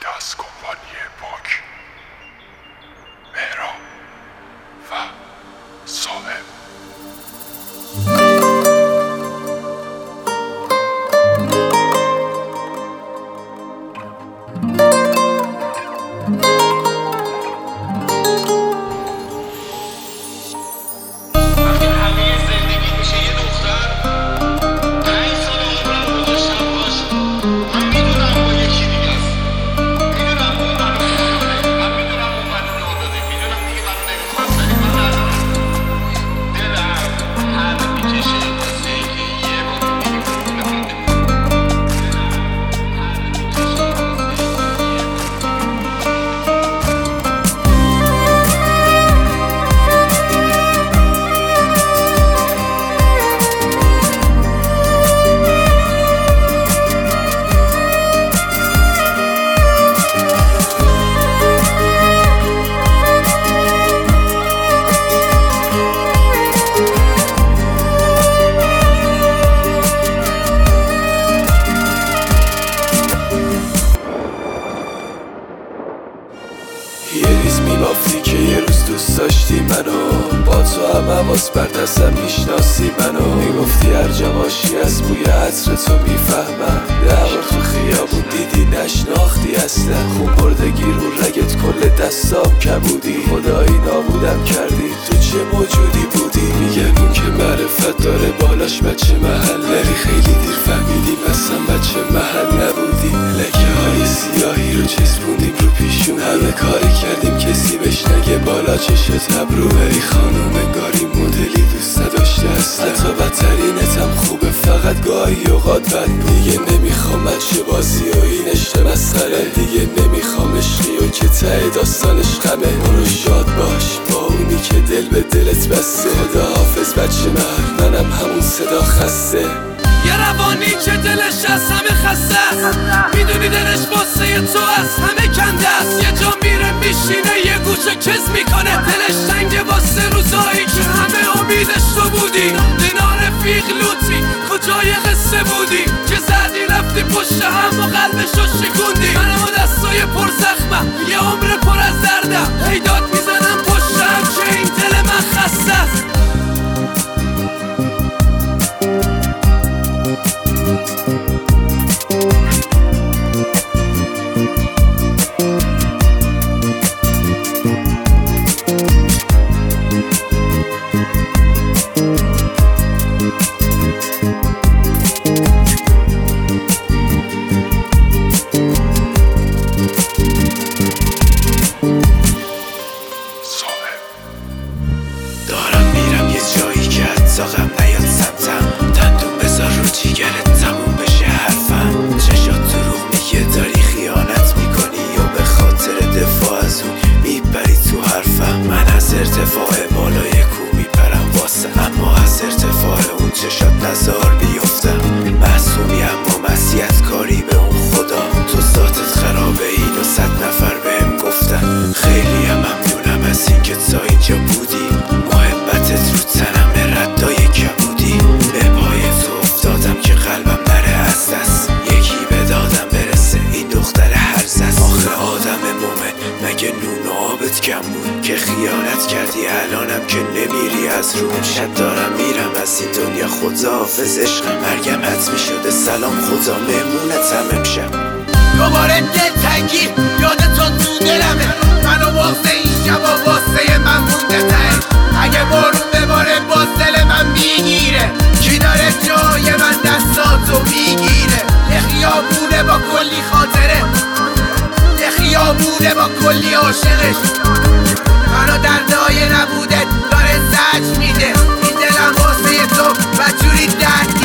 از کمپانی پاک، مهران و صاحب. یه ریز میبافتی که یه روز دوست داشتی منو، با تو هم حواس بر دستم میشناسی منو، میگفتی هر جا باشی از بوی عطر تو میفهمم، دور تو خیابون دیدی نشناختی اصلا، خون بردگی رو رگت کل دستام کبودی، خدایی نابودم کردی تو چه موجودی بودی. میگن اون که معرفت داره بالاش بچه محل، ولی خیلی دیر فهمیدیم اصلا بچه محل نبودی. لکه های سیاهی رو چسبوندیم رو پیشون، همه کاری کردیم کسی بهش نگه بالا چشت ابرو، ای خانوم انگاری مدلی دوست نداشته اصلا، حتی بدترینتم خوبه فقط گاهی اوقات بد. دیگه نمیخوام بچه بازی و این عشق مسخره، دیگه نمیخوام عشقی و که ته داستانش غمه، برو شاد باش با اونی که دل به دلت بسته، خدا حافظ بچه منم همون صدا خسته. یه روانی که دلش از همه خسته است، میدونی دلش واسه تو از همه کنده است، یه جا میره میشینه یه گوشه کز میکنه، دلش تنگه واسه روزایی که همه امیدش تو بودی، دینا رفیق لوتی کجای قصه بودی که زدی رفتی پشت هم و قلبشو شکوندی، منم و دستای پر زخمم یه عمر پر از دردم، هی داد میزنم پشتم که این دل من خسته است. دارم میرم یه جایی که حتی غم نیاد سمتم، دندون بذار رو جیگرت تموم بشه حرفم، چشات دروغ میگه داری خیانت میکنی یا به خاطر دفاع از اون میپری تو حرفم. من از ارتفاع بالای کو میپرم واسه، اما از ارتفاع اون چشات نزار بیفتم، معصومی اما مسیحت کاری به اون خدا، تو ذاتت خرابه اینو 100 نفر بهم گفتن. خیلی هم ممنونم از این که تا اینجا بودی، محبتت رو تنم ردای کبودی، به پای تو افتادم که قلبم نره از دست، یکی به دادم برسه این دختر هرزست. آخه آدم مومن مگه نون و آبت کم بود که خیانت کردی، الانم که نمیری از رو. امشب دارم میرم از این دنیا خداحافظ عشقم، مرگم حتمی شده سلام خدا مهمونتم امشب. دوباره دلتنگی یادتون تو دلمه، منو واسه این شبا واسه من مونده ته، اگه بارون بباره باز دل من میگیره، کی داره جای من دستاتو میگیره، یه خیابونه با کلی خاطره، یه خیابونه با کلی عاشقش، منو دردای نبوده داره زجر میده، این دلم واسه تو و جوری درد